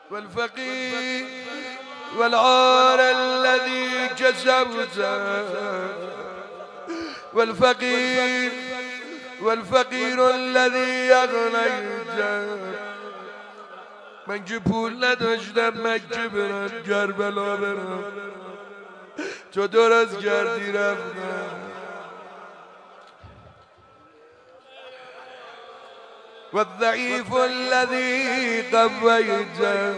والفقير والعار الذي كسبته والفقير الذي أغنيته. من که پول نداشتم مکه برم کربلا برم، تو درست کردی رفتم. والضعيف الذي قويته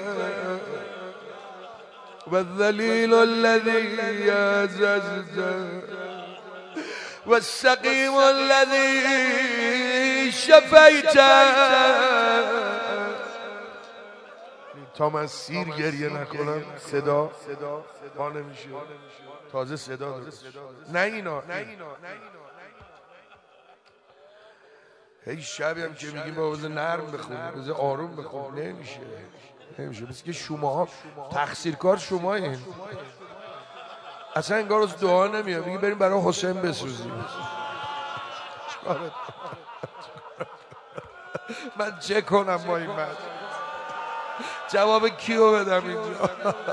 والذليل الذي عززته والسقيم الذي شفيته. تا من سیر گریه نکنم صدا با نمیشه، تازه صدا درست. نه اینا هی شبی هم که میگیم با بذار نرم بخون، بذار آروم بخون، نمیشه. بس که شما تقصیرکار شما این اصلا انگار از دعا نمیاد. میگی بریم برای حسین بسوزیم. من چه کنم با این مرد؟ جواب کیو بدم اینجا؟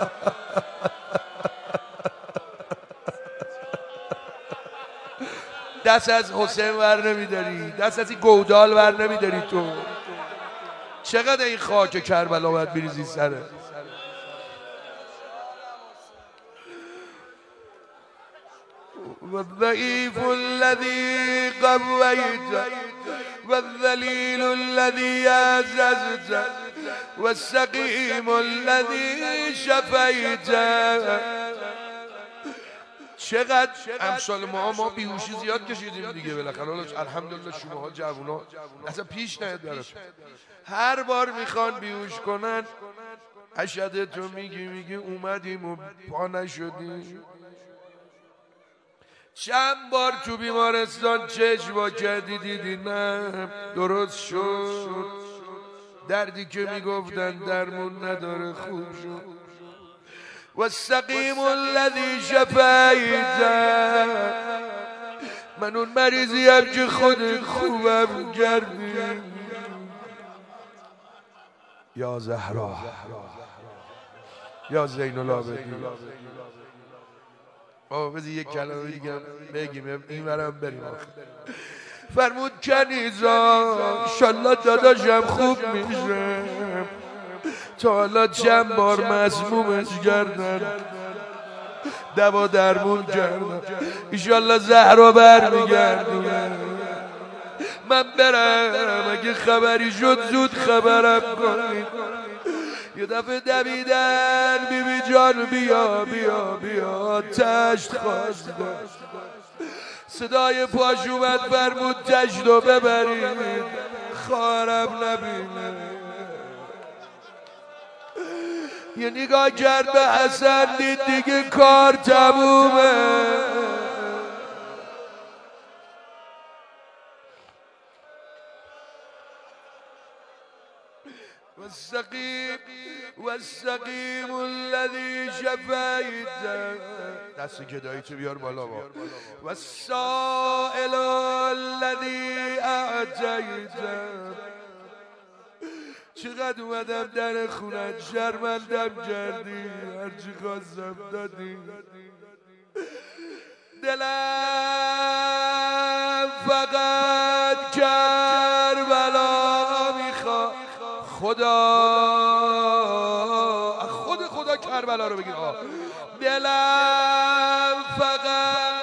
دست از حسین ور نمیداری، دست از این گودال ور نمیداری. تو چقدر این خاک کربلا باید بریزی سره؟ والضعيف الذي قويته والذليل الذي عززته والسقيم الذي شفيته. چقدر امثال ما بیهوشی زیاد کشیدیم دیگه. بالاخره الحمدلله شماها جوونا اصلا پیش نیاد براتون. هر بار میخوان بیهوش کنن اشهد تو میگی اومدیم و پا نشدیم. چند بار تو بیمارستان چشم وا کردی دیدی نه درست شد. دردی که میگفتن درمون نداره خوب شد. والسقيم الذي شفيته. من اون مریضیم که خودت خوبم کردی. یا زهرا یا زین العابدین. بذار یک کلمه دیگه بگیم این برم بریم. فرمود کنیزا انشالله داداشم خوب میشه. تا حالا چند بار مسمومش کردن، دوا درمون کردن، انشالله زهرا برمیگردونه. من برم اگه خبری شد زود خبرم کنید. یه دفعه دویدن بیبی جان بیا بیا بیا تشت خواست. صدای پاش اومد فرمود تشتو ببرید خواهرم نبینه. یه نگاه کرد به حسن دید دیگه کار تمومه. والسقيم الذي شفيته. دست گدایی تو بیار بالا با. والسائل الذي اعطيته. چقدر اومدم در خونت شرمندم کردی، هرچی خواستم دادی. دلم فقط کربلا میخواد. خدا کربلا رو بگیر. دلم فقط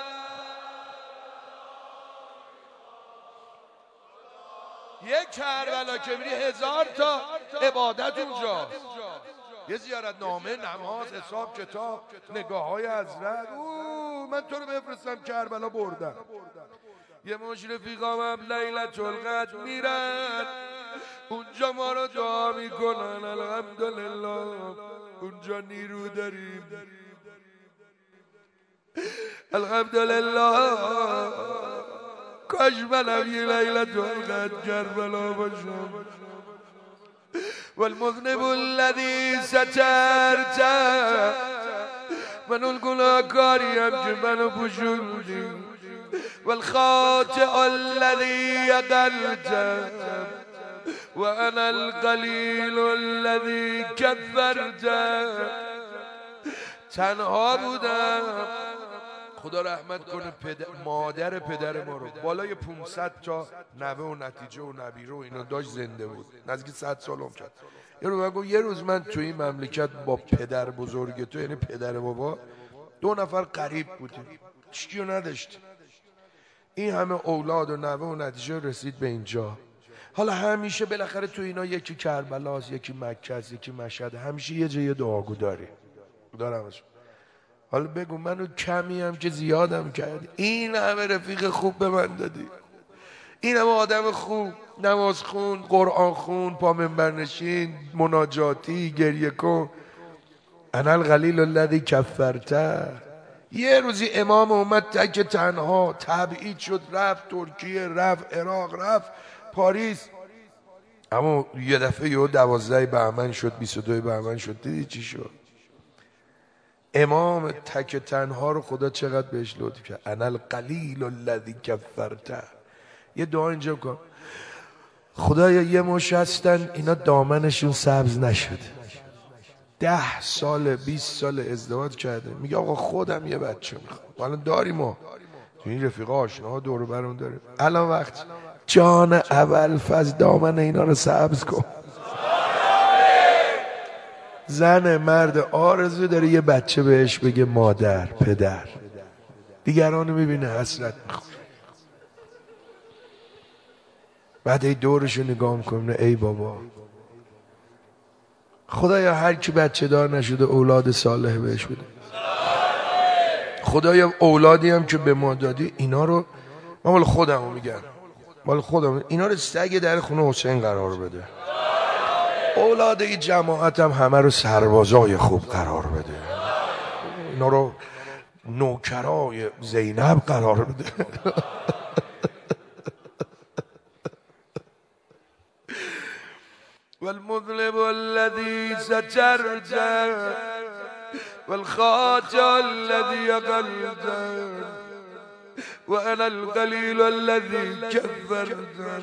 یک کربلا که میری 1000 تا عبادت اونجا. یه زیارت نامه، نماز، حساب کتاب، نگاه های حضرت. من تو رو بفرستم کربلا بردم. یه مش رفیقام لیلة القدر میرن اونجا ما رو دعا میکنن. الحمدلله اونجا نیرو داریم. الحمدلله کاش منم یه لیلة القدر کربلا باشم. والمذنب الذي سترت. من اون گناهکاریم که منو پوشوندی. والخاطئ الذي عقلت. و انا القلیل الذی کثرت. تنها بودم. خدا رحمت کنه مادر پدر ما رو بالای 500 تا نوه و نتیجه و نبیره و اینا داشت، زنده بود، نزدیک 100 سال عمر کرد. یه روز من تو این مملکت با پدر بزرگ تو، یعنی پدر بابا، 2 نفر قریب بودیم، هیچکیو نداشتیم. این همه اولاد و نوه و نتیجه رسید به اینجا. حالا همیشه بالاخره تو اینا یکی کربلاست، یکی مکه است، یکی مشهد، همیشه یه جای دعاگو دارم. حالا بگو منو کمی هم که زیادم کردی، این همه رفیق خوب به من دادی، این همه آدم خوب، نماز خون، قرآن خون، پا منبر نشین، مناجاتی، گریه کن. انا القلیل الذی کفرته. یه روزی امام اومد تک تنها، تبعید شد، رفت ترکیه، رفت عراق، رفت پاریس. اما یه دفعه 12 بهمن شد، 22 بهمن شد. دیدی چی شد؟ امام تک تنها رو خدا چقدر بهش لطف کرد. انا القلیل الذی کفرته. یه دعا اینجا کن: خدایا یه مش هستن اینا دامنشون سبز نشده، 10 سال 20 سال ازدواج کرده، میگه آقا خودم یه بچه میخوام. الان داریم، ما تو این رفیق آشناها دور و برمون داریم. الان وقت جان ابوالفضل دامن اینا رو سبز کن. زن مرد آرزو داره یه بچه بهش بگه مادر، پدر. دیگرانو میبینه حسرت میخوره. بعد ای دورشو نگاه میکنه، ای بابا خدایا هر کی بچه دار نشده اولاد صالح بهش بده. خدایا اولادی هم که به ما دادی اینا رو، من مال خودمو میگم، مال خودم، اینا رو سگ در خونه حسین قرار بده. اولاد این جماعت هم همه رو سربازای خوب قرار بده. اینا رو نوکرای زینب قرار بده. والمذنب الذي سترت والخاطئ الذي قلت وانا القليل الذي كفرت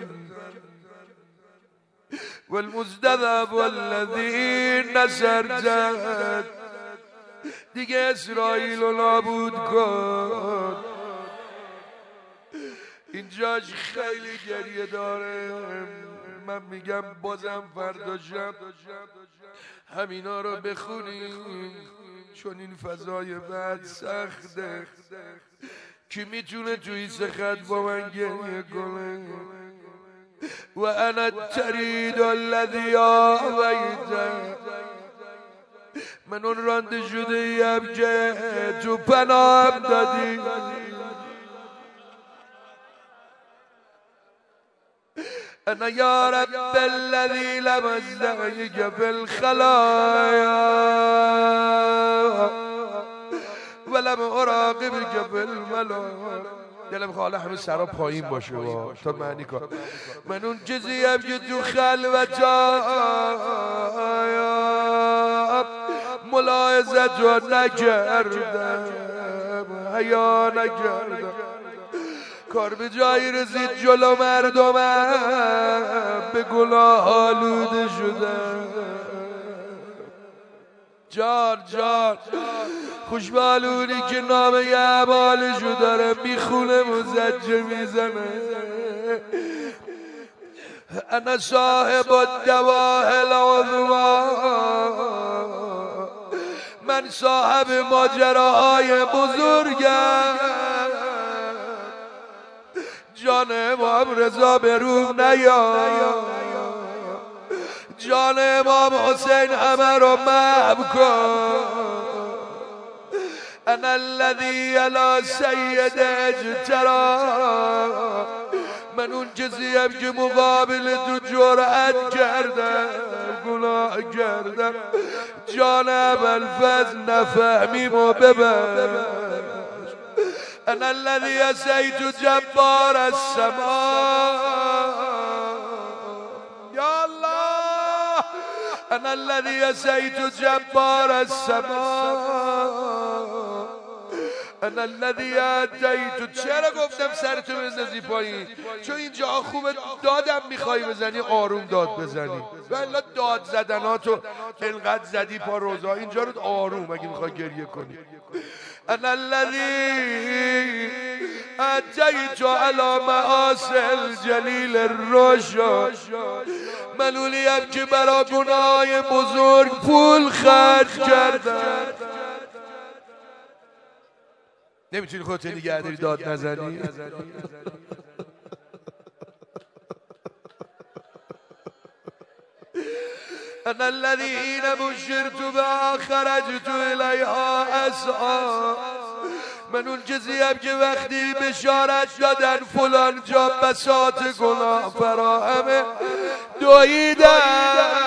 والمزدذب الذي نصرت. دیگه اسرائیل رو نابود کن. اینجاش خیلی گریه داره. من میگم بازم فردا شب همینا رو بخونیم، چون این فضای بعد سخته. کی میتونه توی سخت با من گریه کنه؟ و انا الترید الذی آویت. من اون رانده شده ایم که تو پناهم دادی. انا یا رب الذی لم ازدعیک فی الخلایا ولم اراقبک فی الملا. دلم خواهد همه سرا پایین باشه تا معنی کن. من اون چیزیم که تو خلوتم ملاحظت رو نکردم، حیا نکردم، کار به جایی رسید جلو مردمم به گناه آلوده شدم. جان خوشبالونی که نام یه عمالشو داره میخونه مزجه میزنه. انا صاحب الدواء العظما. من صاحب ماجراهای بزرگم. جان امام رضا به روم نیا، جان امام حسین همه رو محو کن. انا الذی علی سید اجترا. من اون کسیم که مقابل تو جرأت کردم، گناه کردم. جان ابوالفضل نفهمیم و ببر. انا الذی عصیت جبار السماء. یا الله انا الذی عصیت جبار السماء انا الذی ادیت. چرا گفتم سرتو بندازی پایین؟ چون اینجا خوبه دادم میخوای بزنی آروم داد بزنی، والا داد زدناتو انقدر زدی پا روزا، اینجا رو آروم اگه میخوای گریه کنی. انا الذی ادیت علی معاصی الجلیل الرشا. من اونیم که برا گناه بزرگ پول خرج کردم. نمیتونی خودت نگه داری داد نزنی؟ انا الذی حین بشرت بها خرجت الیها اسعی. من اون کسیم که وقتی بشارت دادن فلان جا بساط گناه فراهمه دویدم.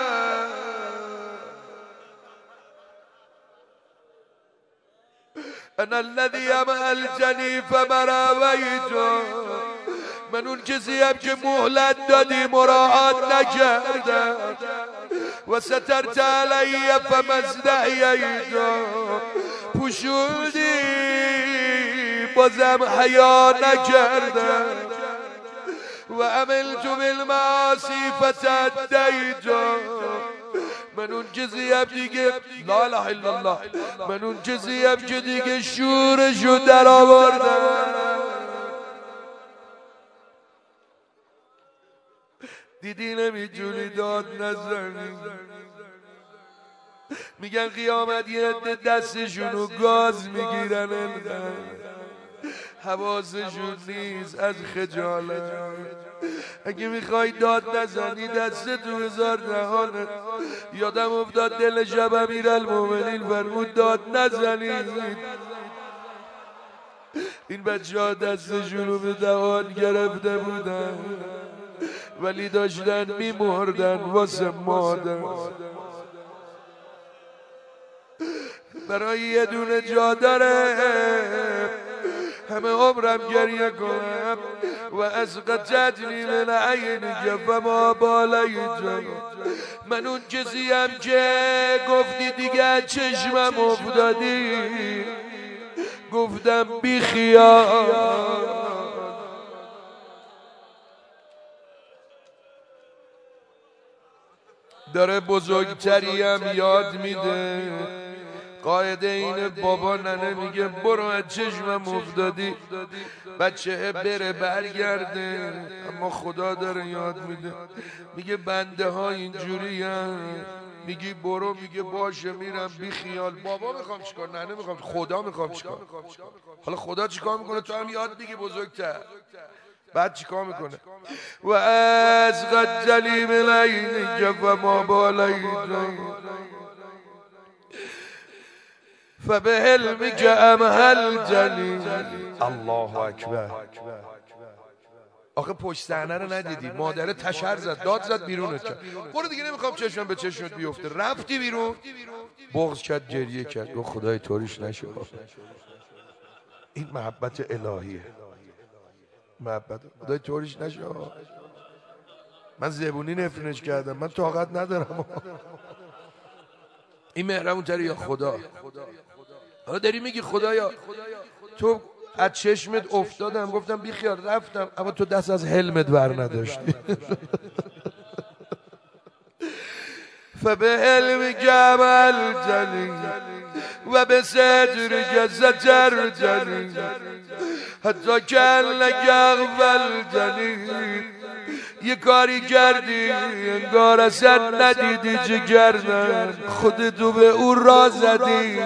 انا الذی امهلتنی فمرویت. من اون کسیم که مهلت دادی مراعات نکردم. و سترت علی فمزدحییت. پوشوندی بازم حیا نکردم. و عملت بالمعاصی فتعدیت. من اون کسیم دیگه لا اله الا الله، من اون کسیم که دیگه شورشو در آوردم. دیدی نمیتونی داد نزنی. میگن قیامت یه عده دستشونو گاز میگیرن، حواسشون نیست از خجالت. اگه میخوای داد نزنی دستتو بذار دهانت. یادم افتاد دل شب امیرالمومنین فرمود داد نزنید. این بچه ها دستشونو به دهان گرفته بودن ولی داشتن میمردن واسه مادر. برای یه دونه جا داره همه عمرم گریه کنم. و اسقطتنی من عینک فما بالیت. من اون کسیم که گفتی دیگه چشمم افتادی، گفتم بی خیال. داره بزرگتریم یاد میده. قاعده اینه بابا ننه میگه برو از چشمم افتادی بچه بره برگرده، اما خدا داره یاد میده میگه بنده ها اینجوری هم. میگی برو میگه باشه میرم بی خیال. بابا میخوام چیکار؟ ننه میخوام، خدا میخوام چیکار؟ حالا خدا چیکار میکنه؟ تو هم یاد میگی بزرگتر. بعد چیکار میکنه؟ و از قد جلیم العین فما بالیت. فبه علمک امهلتنی. الله اکبر. آخه پشت صحنه رو ندیدی؟ مادره تشر زد، داد زد، بیرونت کرد. برو دیگه نمیخوام چشمم به چشمت بیفته. رفتی بیرون، بغض کرد، گریه کرد، گفت خدای طوریش نشه. این محبت الهیه. محبت خدای طوریش نشه. من زبونی نفرینش کردم، من طاقت ندارم. این مهربون تری یا خدا؟ حالا داری میگی خدایا تو از چشمت افتادم، گفتم بی خیال، رفتم، اما تو دست از حلمت بر نداشتی. فبه علمک امهلتنی و به صدرک سترتنی حتی کانک اغفلتنی. یه کاری کردی انگار اصلا ندیدی چه کردن، خودتو به اون را زدی.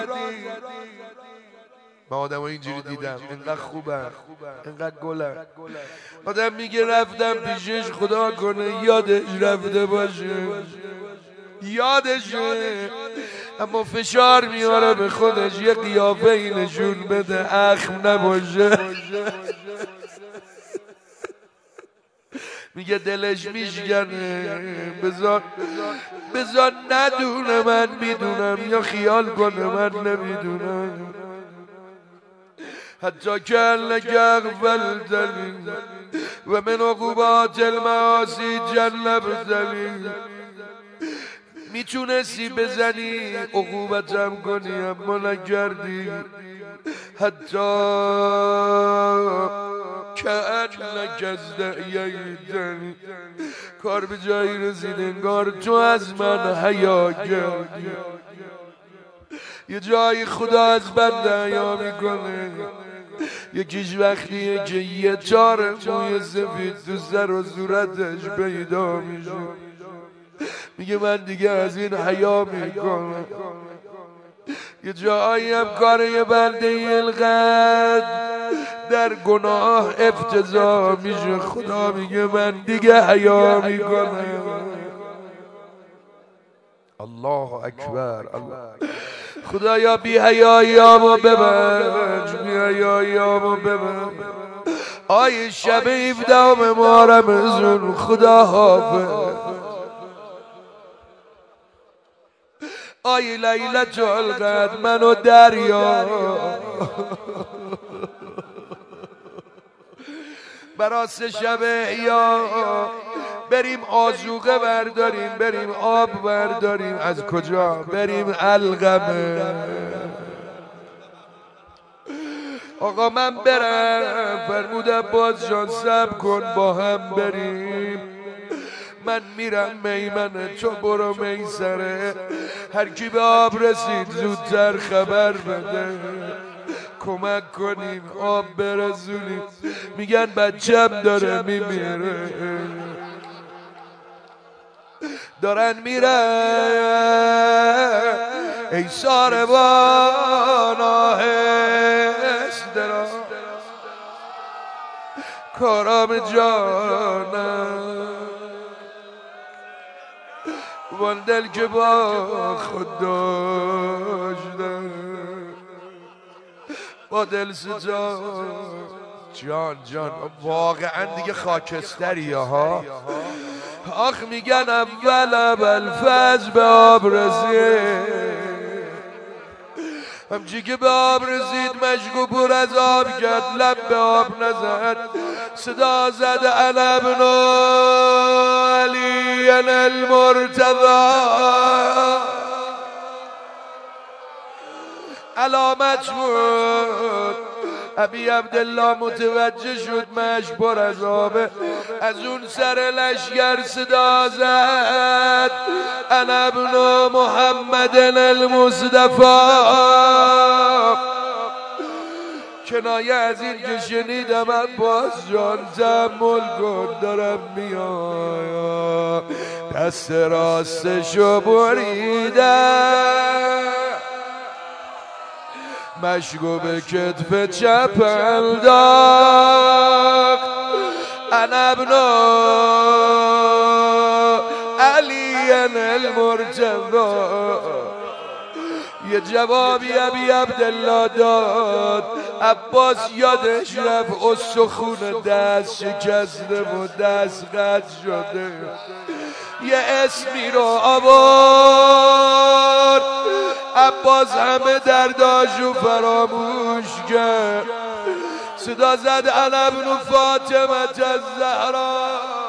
من آدم ها اینجوری دیدم، اینقدر خوبم، اینقدر گلم. آدم میگه رفتم پیشش خدا کنه یادش رفته باشه، یادشه، اما فشار میاره به خودش یه قیافه ای نشون بده اخم نباشه. میگه دلش میشکنه، بذار ندونه من میدونم یا خیال کنه من نمیدونم. حتی کانک اغفلتنی و من عقوبات المعاصی جنبتنی. میتونستی بزنی عقوبتم کنی اما نکردی. حتی کأنک ازدعیتنی، کار به جایی رسید انگار تو از من حیا کردی. یه جایی خدا از بنده حیا میکنه، یکیش وقتیه که یه تار موی سفید تو سر و صورتش پیدا میشه، میگه من دیگه از این حیا میکنم. یه جایی هم کار یه بنده اینقدر در گناه افتضاح میشه، خدا میگه من دیگه حیا میکنم. الله اکبر. الله خدایا بی حیاییامو ببخش، بی حیاییامو ببخش. آی شب 17 ماه رمضان خدا حافظ، آی لیلت القدر منو دریا، براس شب احیا بریم آذوقه برداریم، بریم آب برداریم. از کجا؟ بریم علقمه. آقا من برم، فرمود عباس جان صبر کن با هم بریم. من میرم میمنه، تو برو میسره، هر کی به آب رسید زودتر خبر بده، کمک کنیم آب برسونیم. میگن بچم داره میمیره، دارن میرن ای ساربان آهسته را، کارام جانم وان دل که با خود داشتم با دل سجا. جان واقعا دیگه خاکستری ها. آخ میگن اول ابوالفضل به آب رسید، همچی که به آب رسید مشکو پر از آب کرد، لب به آب نزد، صدا زد انا ابن علی المرتضی. علامت بود ابی عبدالله متوجه شد مشک پر از آبه، از اون سر لشگر صدا زد انا ابن محمد المصطفی. کنایه از این که شنیدم عباس جان تحمل کن، دارم میام دست راستشو بریدم، مشکو به کتف چپ انداخت، انا ابن علی المرتضی. یه جوابی ابی عبدالله داد، عباس یادش رفت استخون دست شکسته و دست قطع شده، یه اسمی رو آورد، عباس همه درداشو فراموش کرد، صدا زد انا ابن فاطمه الزهرا.